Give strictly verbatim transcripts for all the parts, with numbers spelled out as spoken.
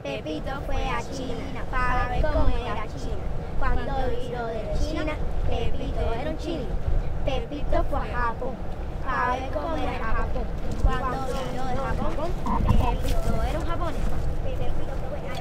Pepito fue a China para ver cómo era China. Cuando vino de China, Pepito era un chino. Pepito fue a Japón para ver cómo era Japón. Cuando vino de Japón, Pepito era un japonés. Pepito fue a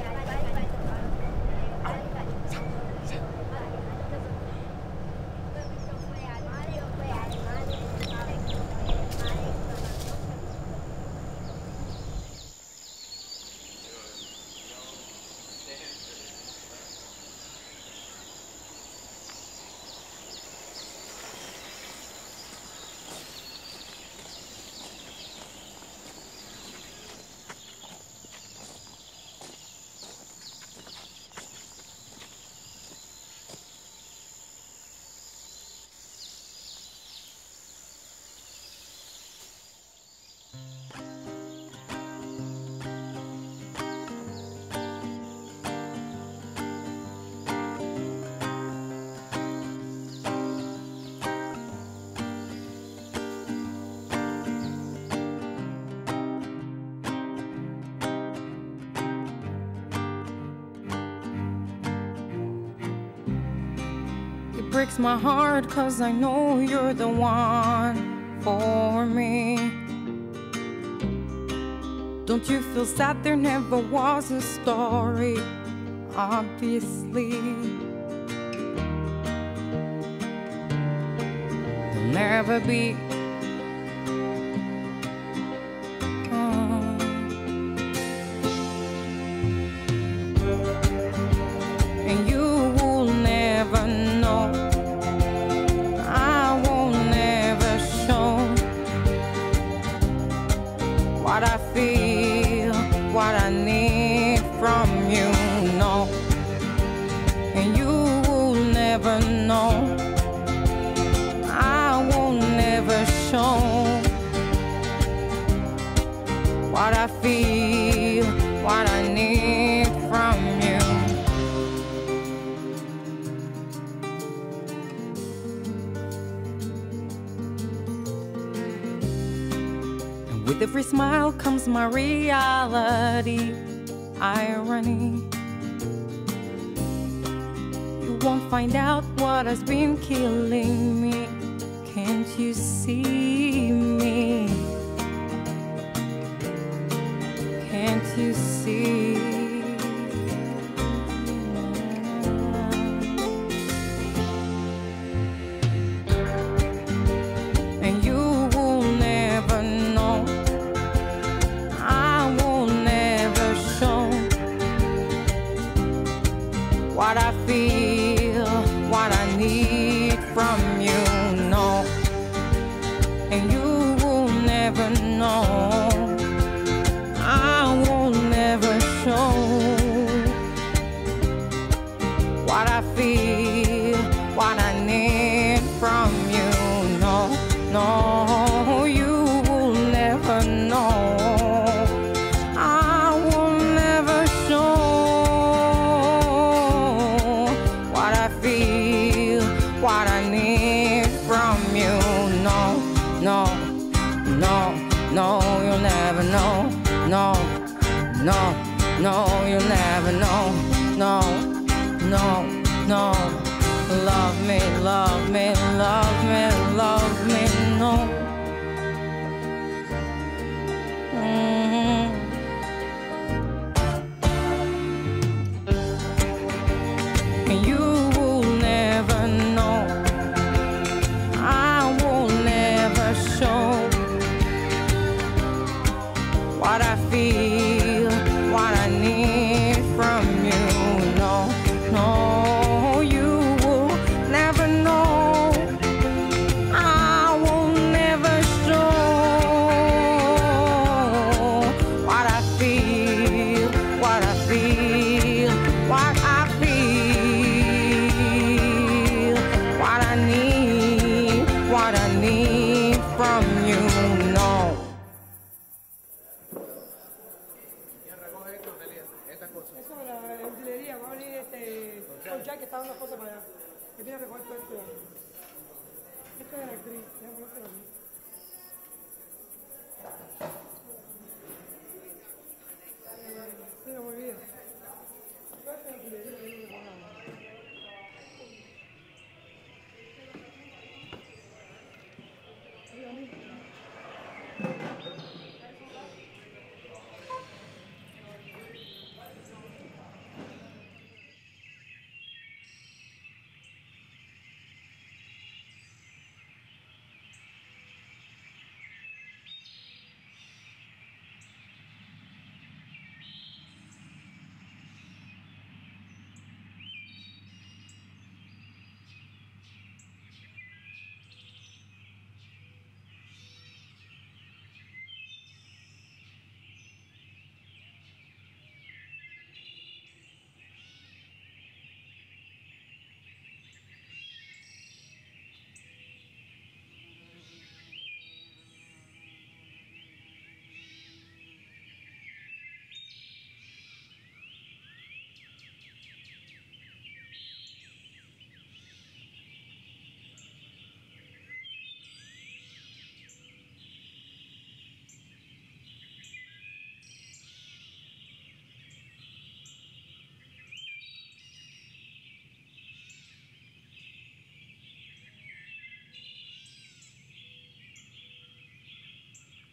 It breaks my heart 'cause I know you're the one for me. Don't you feel sad there never was a story? Obviously there'll never be. And you will never know. I will never show what I feel, what I need from you, no. And you will never know. I will never show what I feel, what I need from you. With every smile comes my reality, irony. You won't find out what has been killing me. Can't you see me? Can't you see? And you will never know. What I feel, what I need from you, no. And you will never know. I will never show what I feel, what I need from you, no, no. You will never know. I will never show what I need from you, no, no, no, no, you'll never know, no, no, no, you'll never know, no, no, no, love me, love me, love me, love me, no. Mm-hmm. And you what I feel, what I need from you, no, no, you will never know. I will never show what I feel, what I feel, what I feel, what I need, what I need from you, no. Eso de la utilería, va a venir este Paul Jack que está dando cosas para allá. Que tiene que recoger todo esto. Esto es de la actriz, déjame ponérselo aquí.